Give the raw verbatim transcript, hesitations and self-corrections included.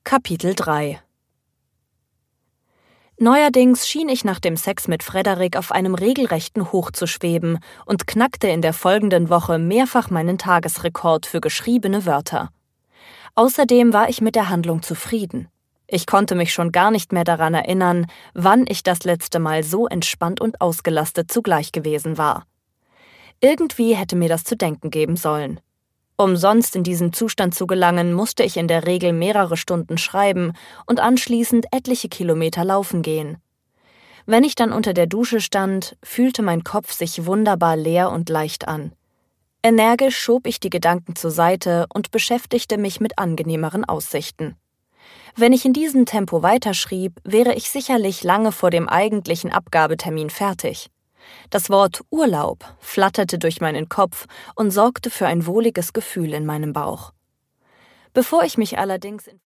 Kapitel drei. Neuerdings schien ich nach dem Sex mit Frederik auf einem regelrechten Hoch zu schweben und knackte in der folgenden Woche mehrfach meinen Tagesrekord für geschriebene Wörter. Außerdem war ich mit der Handlung zufrieden. Ich konnte mich schon gar nicht mehr daran erinnern, wann ich das letzte Mal so entspannt und ausgelastet zugleich gewesen war. Irgendwie hätte mir das zu denken geben sollen. Um sonst in diesen Zustand zu gelangen, musste ich in der Regel mehrere Stunden schreiben und anschließend etliche Kilometer laufen gehen. Wenn ich dann unter der Dusche stand, fühlte mein Kopf sich wunderbar leer und leicht an. Energisch schob ich die Gedanken zur Seite und beschäftigte mich mit angenehmeren Aussichten. Wenn ich in diesem Tempo weiterschrieb, wäre ich sicherlich lange vor dem eigentlichen Abgabetermin fertig. Das Wort Urlaub flatterte durch meinen Kopf und sorgte für ein wohliges Gefühl in meinem Bauch. Bevor ich mich allerdings in